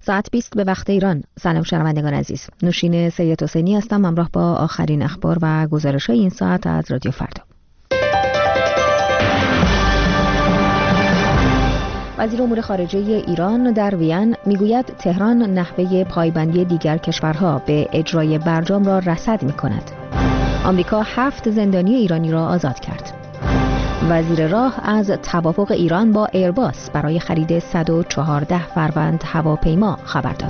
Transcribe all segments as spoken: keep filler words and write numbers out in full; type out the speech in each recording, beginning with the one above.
ساعت بیست به وقت ایران. سلام شنوندگان عزیز. نوشین سید حسینی هستم همراه با آخرین اخبار و گزارش‌های این ساعت از رادیو فردا. وزیر امور خارجه ایران در وین میگوید تهران نحوه پایبندی دیگر کشورها به اجرای برجام را رصد می‌کند. آمریکا هفت زندانی ایرانی را آزاد کرد. وزیر راه از توافق ایران با ایرباس برای خرید صد و چهارده فروند هواپیما خبر داد.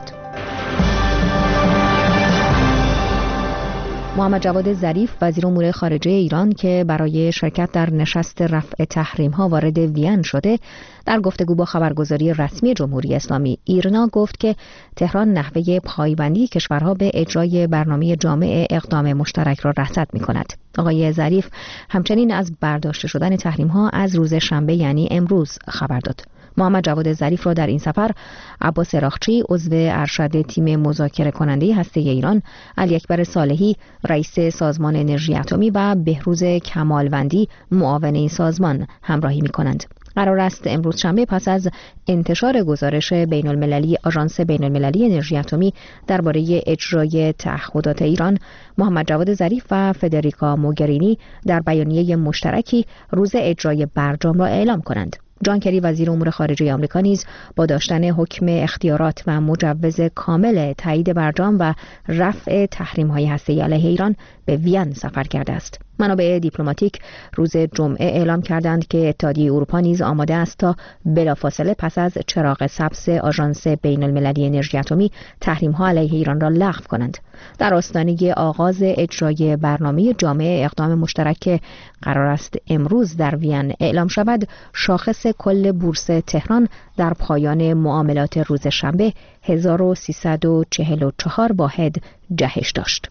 محمد جواد ظریف وزیر امور خارجه ایران که برای شرکت در نشست رفع تحریم‌ها وارد وین شده، در گفتگو با خبرگزاری رسمی جمهوری اسلامی ایرنا گفت که تهران نحوه پایبندی کشورها به اجرای برنامه جامع اقدام مشترک را رصد می‌کند. آقای ظریف همچنین از برداشته شدن تحریم‌ها از روز شنبه یعنی امروز خبر داد. محمد جواد ظریف را در این سفر عباس راخچی عضو ارشد تیم مذاکره کننده هسته ایران، علی اکبر صالحی رئیس سازمان انرژی اتمی و بهروز کمالوندی معاون این سازمان همراهی می‌کنند. قرار است امروز شنبه پس از انتشار گزارش بین المللی آژانس بین المللی انرژی اتمی درباره اجرای تعهدات ایران، محمد جواد ظریف و فدریکا موگرینی در بیانیه مشترکی روز اجرای برجام را اعلام کنند. جان کری وزیر امور خارجه آمریکا نیز با داشتن حکم اختیارات و مجوز کامل تایید برجام و رفع تحریم‌های هسته‌ای علیه ایران به وین سفر کرده است. منابع دیپلماتیک روز جمعه اعلام کردند که اتحادیه اروپا نیز آماده است تا بلافاصله پس از چراغ سبز آژانس بین المللی انرژی اتمی تحریم‌ها علیه ایران را لغو کنند. در آستانه آغاز اجرای برنامه جامع اقدام مشترک که قرار است امروز در وین اعلام شود، شاخص کل بورس تهران در پایان معاملات روز شنبه هزار و سیصد و چهل و چهار واحد جهش داشت.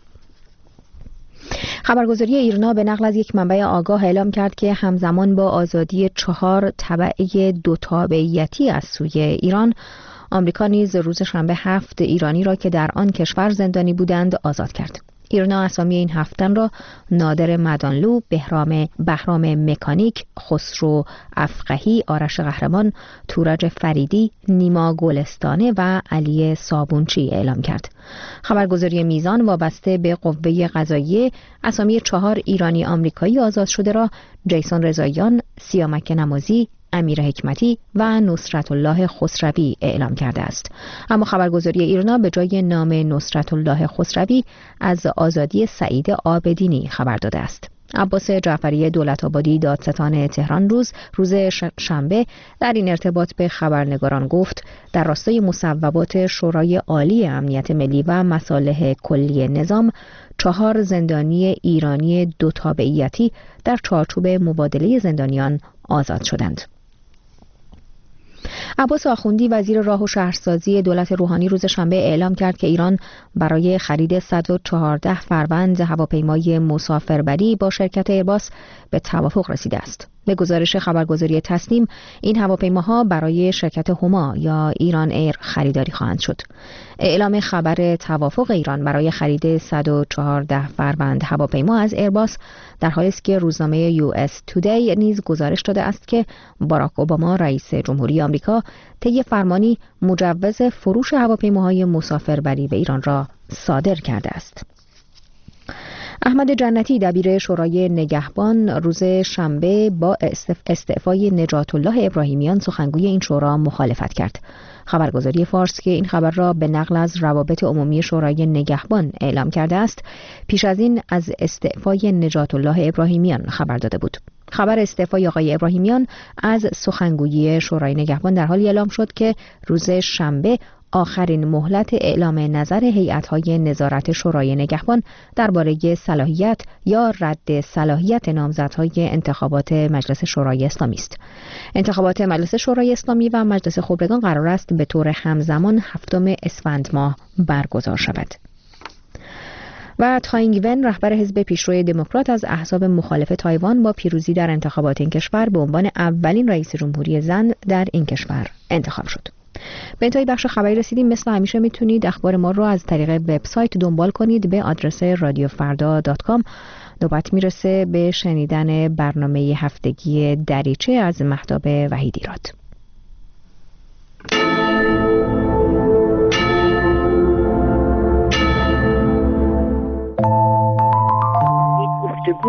خبرگزاری ایرنا به نقل از یک منبع آگاه اعلام کرد که همزمان با آزادی چهار تبعه دو تابعیتی از سوی ایران، آمریکا نیز روز شنبه هفت ایرانی را که در آن کشور زندانی بودند آزاد کرد. ایرنا اسامی این هفتن را نادر مدانلو، بهرام بهرام مکانیک، خسرو افقهی، آرش قهرمان، تورج فریدی، نیما گلستانه و علی صابونچی اعلام کرد. خبرگزاری میزان وابسته به قوه قضاییه اسامی چهار ایرانی آمریکایی آزاد شده را جیسون رضاییان، سیامک نمازی، امیر حکمتی و نصرت الله خسروی اعلام کرده است. اما خبرگزاری ایرنا به جای نام نصرت الله خسروی از آزادی سعید عابدینی خبر داده است. عباس جعفری دولت‌آبادی دادستان تهران روز روز شنبه در این ارتباط به خبرنگاران گفت در راستای مصوبات شورای عالی امنیت ملی و مصالح کلی نظام، چهار زندانی ایرانی دو تابعیتی در چارچوب مبادله زندانیان آزاد شدند. عباس آخوندی وزیر راه و شهرسازی دولت روحانی روز شنبه اعلام کرد که ایران برای خرید صد و چهارده فروند هواپیمای مسافربری با شرکت ایرباس به توافق رسیده است. به گزارش خبرگزاری تصنیم، این هواپیماها برای شرکت هما یا ایران ایر خریداری خواهند شد. اعلام خبر توافق ایران برای خرید صد و چهارده فروند هواپیما از ایرباس در حالی است که روزنامه یو اس تودی نیز گزارش داده است که باراک اوباما رئیس جمهوری آمریکا طی فرمانی مجوز فروش هواپیماهای مسافربری به ایران را صادر کرده است. احمد جنتی دبیر شورای نگهبان روز شنبه با استعفای نجات الله ابراهیمیان سخنگوی این شورا مخالفت کرد. خبرگزاری فارس که این خبر را به نقل از روابط عمومی شورای نگهبان اعلام کرده است، پیش از این از استعفای نجات الله ابراهیمیان خبر داده بود. خبر استعفای آقای ابراهیمیان از سخنگویی شورای نگهبان در حالی اعلام شد که روز شنبه آخرین مهلت اعلام نظر هیئت‌های نظارت شورای نگهبان درباره صلاحیت یا رد صلاحیت نامزدهای انتخابات مجلس شورای اسلامی است. انتخابات مجلس شورای اسلامی و مجلس خبرگان قرار است به طور همزمان هفتم اسفند ماه برگزار شود. و تاینگ ون رهبر حزب پیشرو دموکرات از احزاب مخالف تایوان با پیروزی در انتخابات این کشور به عنوان اولین رئیس جمهوری زن در این کشور انتخاب شد. به انتهای بخش خبری رسیدیم. مثل همیشه میتونید اخبار ما رو از طریق وبسایت دنبال کنید به آدرس رادیو فردا دات کام. نوبت میرسه به شنیدن برنامه هفتگی دریچه از مهتاب وحیدی راد.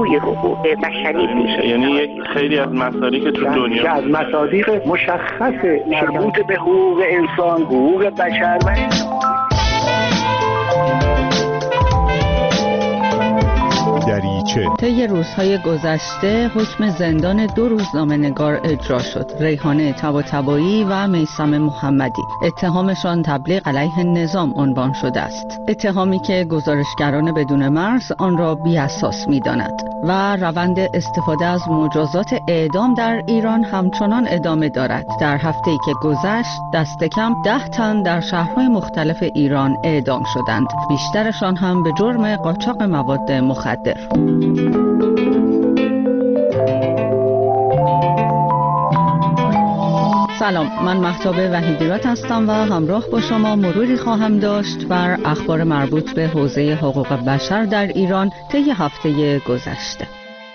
جوی حقوق بشری میشه. یعنی یک خیلی از مصادیق تو دنیا که از مصادیق مشخص مربوط به حقوق انسان، حقوق بشر و دریچه. طی روزهای گذشته حکم زندان دو روزنامه‌نگار اجرا شد. ریحانه طباطبایی و میثم محمدی. اتهامشان تبلیغ علیه نظام عنوان شده است. اتهامی که گزارشگران بدون مرز آن را بی‌اساس می‌داند و روند استفاده از مجازات اعدام در ایران همچنان ادامه دارد. در هفته‌ای که گذشت دست کم ده تن در شهرهای مختلف ایران اعدام شدند. بیشترشان هم به جرم قاچاق مواد مخدر. سلام، من مهتاب وحیدی‌راد هستم و همراه با شما مروری خواهم داشت بر اخبار مربوط به حوزه حقوق بشر در ایران طی هفته گذشته.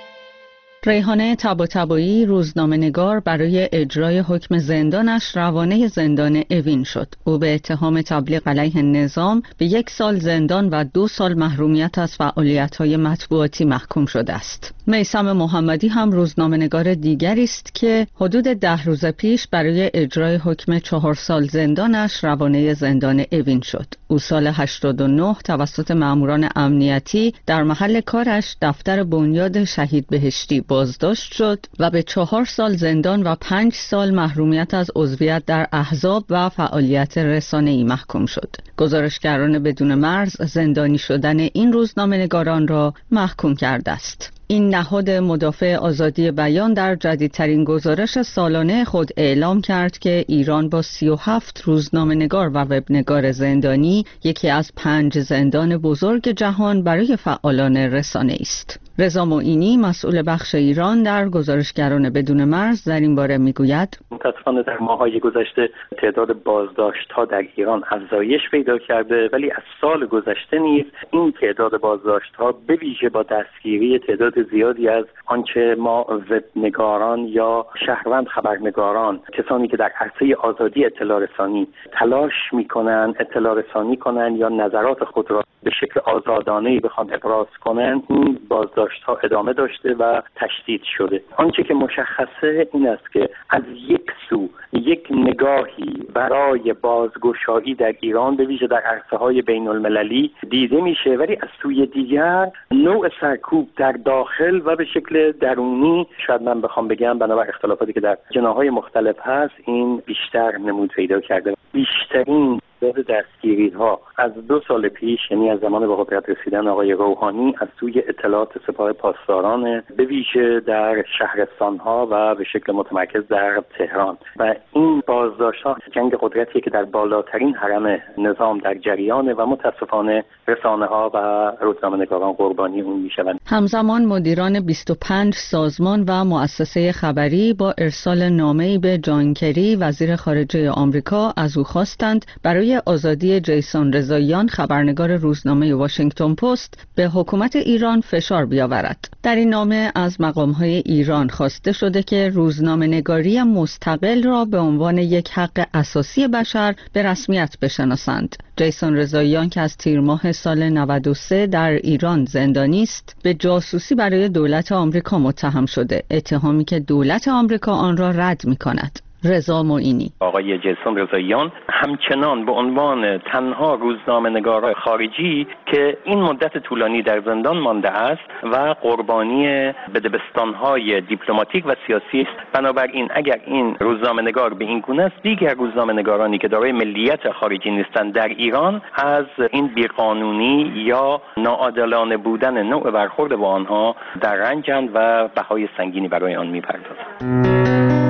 ریحانه طباطبایی روزنامه‌نگار برای اجرای حکم زندانش روانه زندان اوین شد. او به اتهام تبلیغ علیه نظام به یک سال زندان و دو سال محرومیت از فعالیت‌های مطبوعاتی محکوم شده است. میثم محمدی هم روزنامه‌نگار دیگری است که حدود ده روز پیش برای اجرای حکم چهار سال زندانش روانه زندان اوین شد. او سال هشتاد و نه توسط ماموران امنیتی در محل کارش دفتر بنیاد شهید بهشتی بازداشت شد و به چهار سال زندان و پنج سال محرومیت از عضویت در احزاب و فعالیت رسانه‌ای محکوم شد. گزارشگران بدون مرز زندانی شدن این روزنامه‌نگاران را محکوم کرده است. این نهاد مدافع آزادی بیان در جدیدترین گزارش سالانه خود اعلام کرد که ایران با سی و هفت روزنامه‌نگار و وبنگار زندانی یکی از پنج زندان بزرگ جهان برای فعالان رسانه‌ای است. رضا معینی مسئول بخش ایران در گزارشگران بدون مرز در این باره میگوید: متاسفانه در ماه‌های گذشته تعداد بازداشت‌ها در ایران افزایش پیدا کرده، ولی از سال گذشته نیز این تعداد بازداشت‌ها به ویژه با دستگیری تعداد زیادی از آنچه ما وبنگاران یا شهروند خبرنگاران، کسانی که در عرصه آزادی اطلاع رسانی تلاش می‌کنند اطلاع رسانی کنند یا نظرات خود را به شکل آزادانه‌ای بخوان ابراز کنند، این بازداشت‌ها ادامه داشته و تشدید شده. آنچه که مشخصه این است که از یک سو یک نگاهی برای بازگشایی در ایران به ویژه در عرصه‌های بین‌المللی دیده میشه، ولی از سوی دیگر نوع سرکوب در داخل و به شکل درونی، شاید من بخوام بگم بنابر اختلافاتی که در جناح‌های مختلف هست، این بیشتر نمود پیدا کرده. بیشترین تعداد دستگیری‌ها از دو سال پیش، یعنی از زمان به قدرت رسیدن آقای روحانی، از سوی اطلاعات سپاه پاسداران به ویژه در شهرستان‌ها و به شکل متمرکز در تهران. و این بازداشت‌ها جنگ قدرتی که در بالاترین هرم نظام در جریانه و متاسفانه رسانه‌ها و روزنامه‌نگاران قربانی اون میشوند. همزمان مدیران بیست و پنج سازمان و مؤسسه خبری با ارسال نامه‌ای به جان کری وزیر خارجه آمریکا از او خواستند برای آزادی جیسون رضاییان خبرنگار روزنامه واشنگتن پست به حکومت ایران فشار بیاورد. در این نامه از مقام‌های ایران خواسته شده که روزنامه‌نگاری مستقل را به عنوان یک حق اساسی بشر به رسمیت بشناسند. جیسون رضاییان که از تیر ماه سال نود و سه در ایران زندانی است، به جاسوسی برای دولت آمریکا متهم شده، اتهامی که دولت آمریکا آن را رد می‌کند. رضا معینی: آقای جیسون رضاییان همچنان به عنوان تنها روزنامه‌نگار خارجی که این مدت طولانی در زندان مانده است و قربانی بدبستان‌های دیپلماتیک و سیاسی است. بنابراین اگر این روزنامه‌نگار به این گونه است، دیگر روزنامه‌نگارانی که دارای ملیت خارجی نیستند در ایران از این بیقانونی یا ناعادلانه بودن نوع برخورد با آنها در رنجند و بهای سنگینی برای آن می‌پردازند.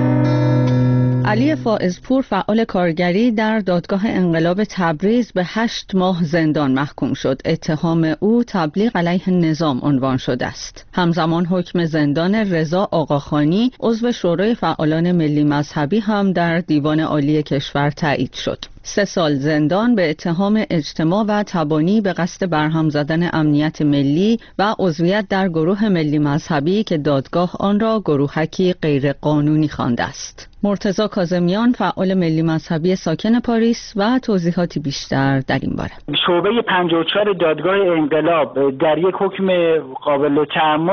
علی فائزپور فعال کارگری در دادگاه انقلاب تبریز به هشت ماه زندان محکوم شد. اتهام او تبلیغ علیه نظام عنوان شده است. همزمان حکم زندان رضا آقاخانی عضو شورای فعالان ملی مذهبی هم در دیوان عالی کشور تایید شد. سه سال زندان به اتهام اجتماع و تبانی به قصد برهم زدن امنیت ملی و عضویت در گروه ملی مذهبی که دادگاه آن را گروهکی غیر قانونی خوانده است. مرتضی کاظمیان فعال ملی مذهبی ساکن پاریس و توضیحاتی بیشتر در این باره. شعبه پنجاه و چهار دادگاه انقلاب در یک حکم قابل تأملی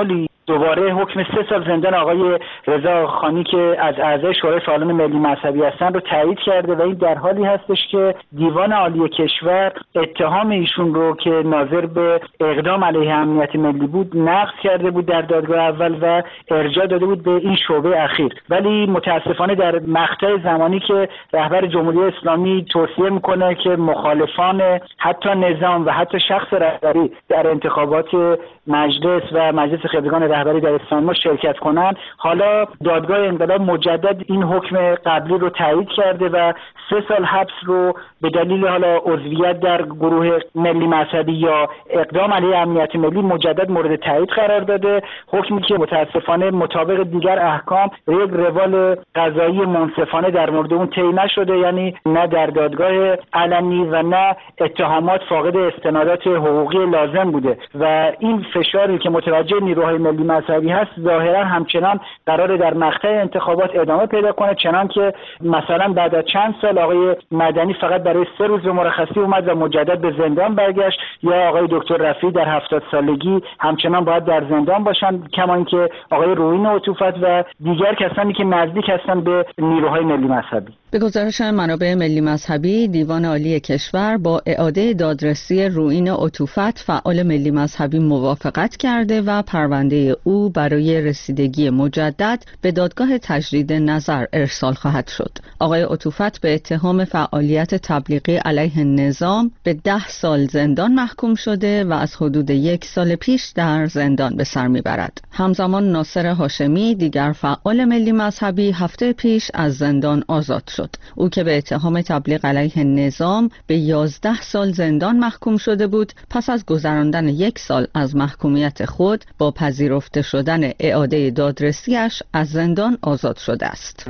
دوباره حکم سه سال زندان آقای رضا خانی که از اعضای شورای فعالان ملی مذهبی هستن رو تایید کرده و این در حالی هستش که دیوان عالی کشور اتهام ایشون رو که ناظر به اقدام علیه امنیت ملی بود نقض کرده بود در دادگاه اول و ارجاع داده بود به این شعبه اخیر. ولی متاسفانه در مقطع زمانی که رهبر جمهوری اسلامی توصیه میکنه که مخالفان حتی نظام و حتی شخص رهبری در انتخابات مجلس و مجلس خبرگان رهبری در استانبول شرکت کنند، حالا دادگاه انقلاب مجدد این حکم قبلی رو تایید کرده و سه سال حبس رو به دلیل حالا عضویت در گروه ملی مذهبی یا اقدام علیه امنیت ملی مجدد مورد تایید قرار داده. حکمی که متاسفانه مطابق دیگر احکام یک روال قضایی منصفانه در مورد اون طی نشده، یعنی نه در دادگاه علنی و نه اتهامات فاقد استنادات حقوقی لازم بوده و این فشاری که متوجه نیروهای ملی مذهبی هست ظاهرا همچنان قراره در مقطع انتخابات ادامه پیدا کنه، چنان که مثلا بعد از چند سال آقای مدنی فقط برای سه روز به مرخصی اومد و مجدد به زندان برگشت، یا آقای دکتر رفیعی در هفتاد سالگی همچنان باید در زندان باشن، کما اینکه آقای رویین عطوفت و دیگر کسانی که نزدیک هستن به نیروهای ملی مذهبی. به گزارش منابع ملی مذهبی، دیوان عالی کشور با اعاده دادرسی رویین عطوفت فعال ملی مذهبی موافقت کرده و پرونده او برای رسیدگی مجدد به دادگاه تجدید نظر ارسال خواهد شد. آقای عطوفت به اتهام فعالیت تبلیغی علیه نظام به ده سال زندان محکوم شده و از حدود یک سال پیش در زندان به سر میبرد. همزمان ناصر هاشمی، دیگر فعال ملی مذهبی، هفته پیش از زندان آزاد شد. او که به اتهام تبلیغ علیه نظام به یازده سال زندان محکوم شده بود، پس از گذراندن یک سال از محکومیت خود با پذیرفته شدن اعاده دادرسیش از زندان آزاد شده است.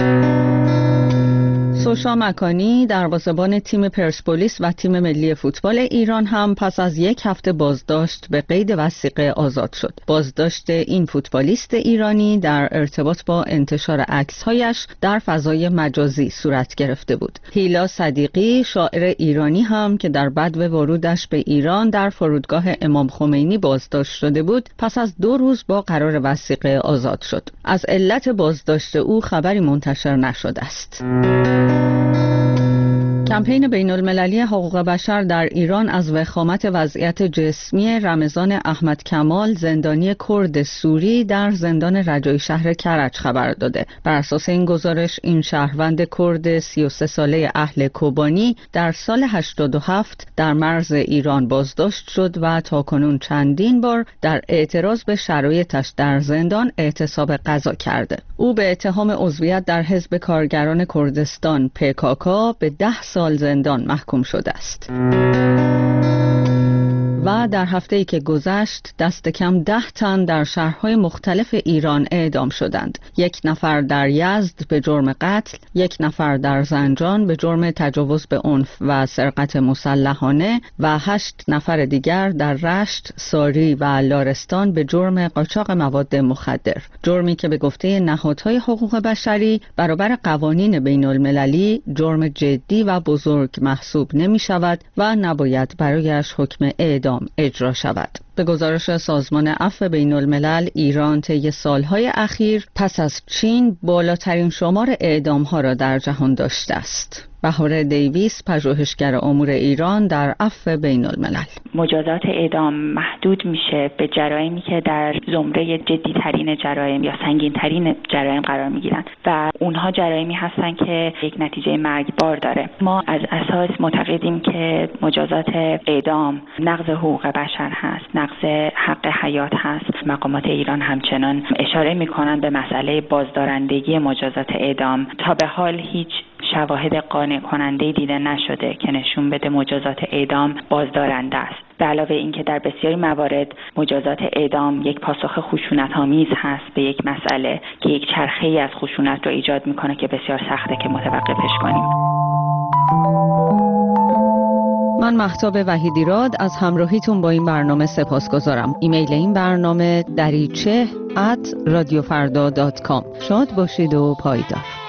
سوشا مکانی، دروازه‌بان تیم پرسپولیس و تیم ملی فوتبال ایران هم پس از یک هفته بازداشت به قید وثیقه آزاد شد. بازداشت این فوتبالیست ایرانی در ارتباط با انتشار عکس‌هایش در فضای مجازی صورت گرفته بود. هیلا صدیقی، شاعر ایرانی هم که در بدو ورودش به ایران در فرودگاه امام خمینی بازداشت شده بود، پس از دو روز با قرار وثیقه آزاد شد. از علت بازداشت او خبری منتشر نشده است. کمپین بین المللی حقوق بشر در ایران از وخامت وضعیت جسمی رمضان احمد کمال، زندانی کرد سوری در زندان رجایی شهر کرج خبر داده. بر اساس این گزارش، این شهروند کرد سی و سه ساله اهل کوبانی در سال هشتاد و هفت در مرز ایران بازداشت شد و تاکنون چندین بار در اعتراض به شرایطش در زندان اعتصاب غذا کرده. او به اتهام عضویت در حزب کارگران کردستان پکاکا به ده سال زندان محکوم شده است. و در هفته‌ای که گذشت دست کم ده تن در شهرهای مختلف ایران اعدام شدند. یک نفر در یزد به جرم قتل، یک نفر در زنجان به جرم تجاوز به عنف و سرقت مسلحانه و هشت نفر دیگر در رشت، ساری و لارستان به جرم قاچاق مواد مخدر. جرمی که به گفته نهادهای حقوق بشری برابر قوانین بین المللی جرم جدی و بزرگ محسوب نمی شود و نباید برایش حکم اعدام اجرا شود. به گزارش سازمان عفو بین الملل، ایران طی سالهای اخیر پس از چین بالاترین شمار اعدام‌ها را در جهان داشته است. بهار دیویس، پژوهشگر امور ایران در عفو بین الملل: مجازات اعدام محدود میشه به جرایمی که در زمره جدی ترین جرایم یا سنگین ترین جرایم قرار میگیرن و اونها جرایمی هستن که یک نتیجه مرگبار داره. ما از اساس معتقدیم که مجازات اعدام نقض حقوق بشر هست، نقض حق حیات هست. مقامات ایران همچنان اشاره میکنن به مسئله بازدارندگی مجازات اعدام. تا به حال هیچ شواهد قانع کننده دیده نشده که نشون بده مجازات اعدام بازدارنده است. به علاوه اینکه در بسیاری موارد مجازات اعدام یک پاسخ خشونت‌آمیز هست به یک مسئله که یک چرخه‌ای از خشونت رو ایجاد میکنه که بسیار سخته که متوقفش کنیم. من مهتاب وحیدیراد از همراهیتون با این برنامه سپاسگزارم. ایمیل این برنامه دریچه ات رادیو فردا دات کام. شاد باشید و پایدار.